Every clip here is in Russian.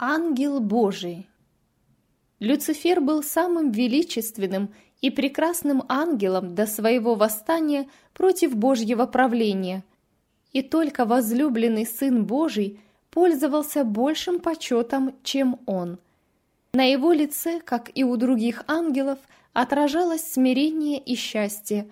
Ангел Божий. Люцифер был самым величественным и прекрасным ангелом до своего восстания против Божьего правления, и только возлюбленный Сын Божий пользовался большим почетом, чем он. На его лице, как и у других ангелов, отражалось смирение и счастье.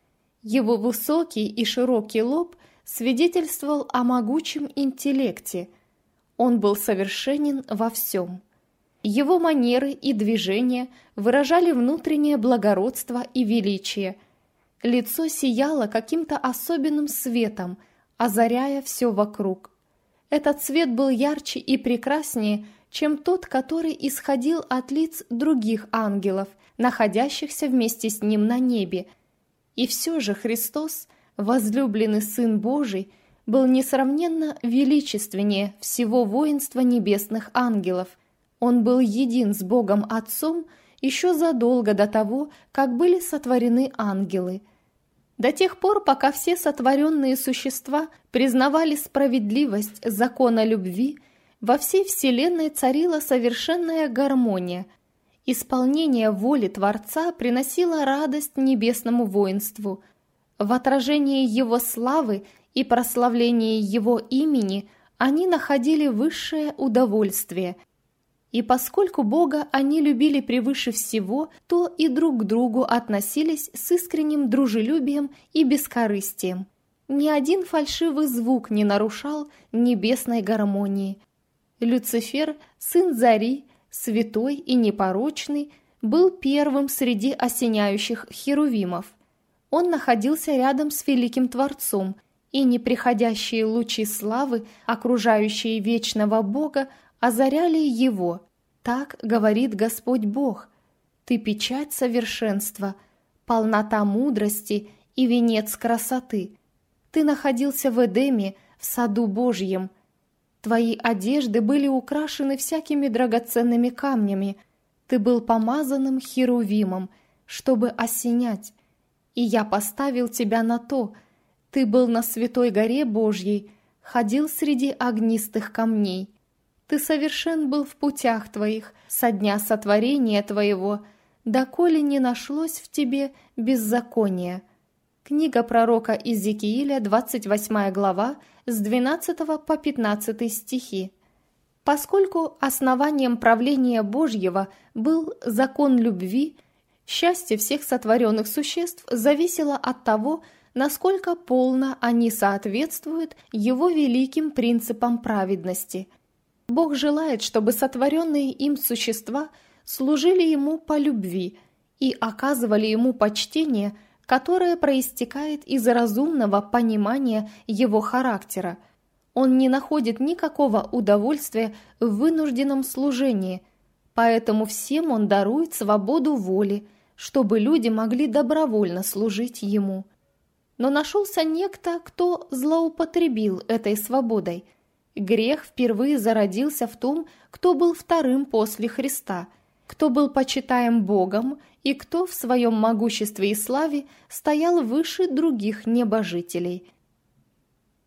Его высокий и широкий лоб свидетельствовал о могучем интеллекте. Он был совершенен во всем. Его манеры и движения выражали внутреннее благородство и величие. Лицо сияло каким-то особенным светом, озаряя все вокруг. Этот свет был ярче и прекраснее, чем тот, который исходил от лиц других ангелов, находящихся вместе с ним на небе. И все же Христос, возлюбленный Сын Божий, был несравненно величественнее всего воинства небесных ангелов. Он был един с Богом Отцом еще задолго до того, как были сотворены ангелы. До тех пор, пока все сотворенные существа признавали справедливость закона любви, во всей вселенной царила совершенная гармония. Исполнение воли Творца приносило радость небесному воинству. В отражении Его славы и прославлении Его имени они находили высшее удовольствие. И поскольку Бога они любили превыше всего, то и друг к другу относились с искренним дружелюбием и бескорыстием. Ни один фальшивый звук не нарушал небесной гармонии. Люцифер, сын Зари, святой и непорочный, был первым среди осеняющих херувимов. Он находился рядом с великим Творцом, и неприходящие лучи славы, окружающие вечного Бога, озаряли его. Так говорит Господь Бог: «Ты печать совершенства, полнота мудрости и венец красоты. Ты находился в Эдеме, в саду Божьем. Твои одежды были украшены всякими драгоценными камнями. Ты был помазанным херувимом, чтобы осенять. И я поставил тебя на то. Ты был на святой горе Божьей, ходил среди огнистых камней. Ты совершен был в путях твоих со дня сотворения твоего, доколе не нашлось в тебе беззакония». Книга пророка Иезекииля, 28 глава, с 12 по 15 стихи. Поскольку основанием правления Божьего был закон любви, счастье всех сотворенных существ зависело от того, насколько полно они соответствуют Его великим принципам праведности. Бог желает, чтобы сотворенные им существа служили Ему по любви и оказывали Ему почтение, которое проистекает из разумного понимания Его характера. Он не находит никакого удовольствия в вынужденном служении, поэтому всем Он дарует свободу воли, чтобы люди могли добровольно служить Ему. Но нашелся некто, кто злоупотребил этой свободой. Грех впервые зародился в том, кто был вторым после Христа, кто был почитаем Богом и кто в своем могуществе и славе стоял выше других небожителей.